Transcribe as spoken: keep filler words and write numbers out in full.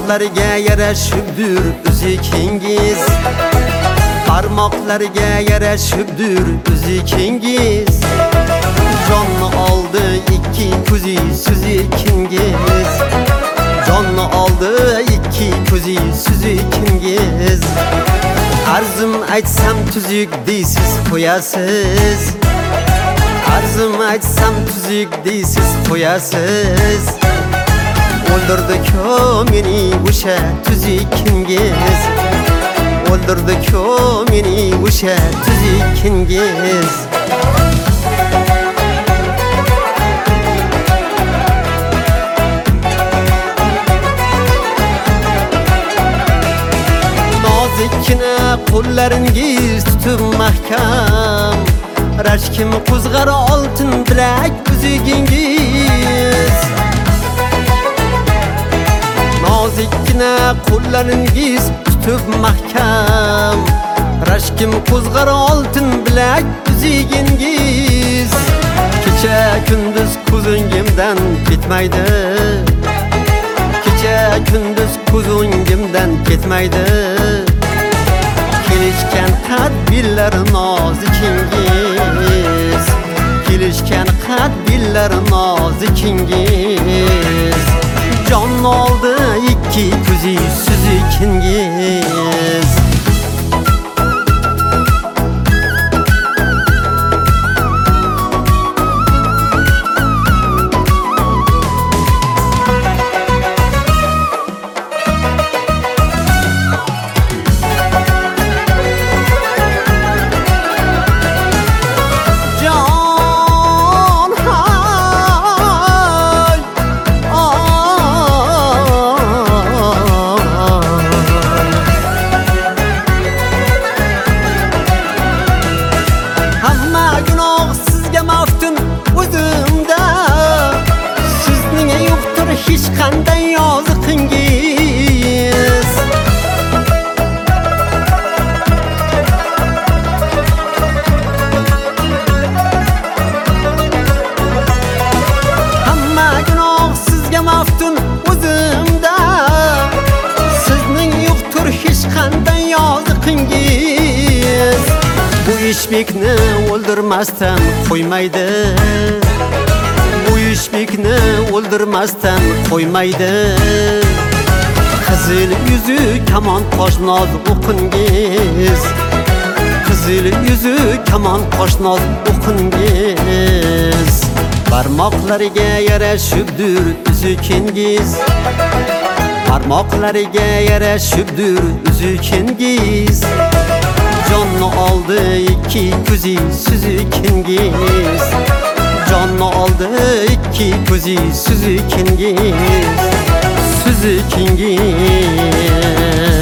barmoqlarga yarashibdir uzikingiz, barmoqlarga yarashibdir uzikingiz. Jonni oldi ikki ko'zi suzikingiz, jonni oldi ikki ko'zi suzikingiz. Arzim aytsam tuzuk deysiz qo'yasiz, arzim aytsam tuzuk deysiz qo'yasiz. O'ldirdi-ku meni o'sha tuzukingiz, o'ldirdi-ku meni o'sha tuzukingiz. Nozikkina qo'llaringiz tutib mahkam, rashkim qo'zg'ar oltin bilak uzugingiz. Nozikkina qo'llaringiz tutib mahkam, rashkim qo'zg'ar oltin bilak uzugingiz. Kecha kunduz ko'zingimdan ketmaydi, kecha kunduz ko'zingimdan ketmaydi. Kelishgan qadbillar nozikingiz, kelishgan qadbillar nozikingiz. Jonni oldi ikki ko'zi suzikingiz. Hech qanday yoziqingiz, hamma gunoh sizga maftun o'zimda. Sizning yo'qtur hech qanday yoziqingiz. Bu ishbekni o'ldirmasdan qo'ymaydi, ishbekni o'ldirmasdan qo'ymaydi. Qizil yuzi kamon qo'shnoz o'qingiz, qizil yuzi kamon qo'shnoz o'qingiz. Barmoqlariga yarashibdir uzukingiz, barmoqlariga yarashibdir uzukingiz. Jonni oldi ikki ko'zi suzikingiz, jonni oldi ikki ko'zi suzikingiz, suzikingiz.